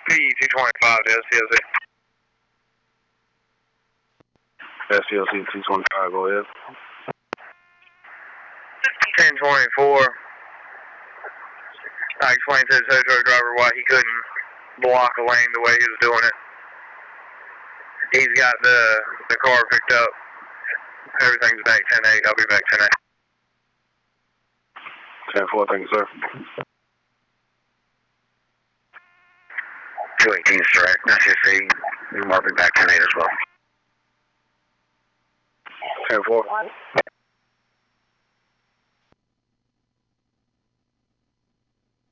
P225 to SCLC. SCLC 225, go ahead. 1024. I explained to the tow truck driver why he couldn't block a lane the way he was doing it. He's got the car picked up. Everything's back 10-8. I'll be back 10-8. 10-4, thank you, sir. 218 is direct. SCLC. I'll be back 10-8 as well. 10-4.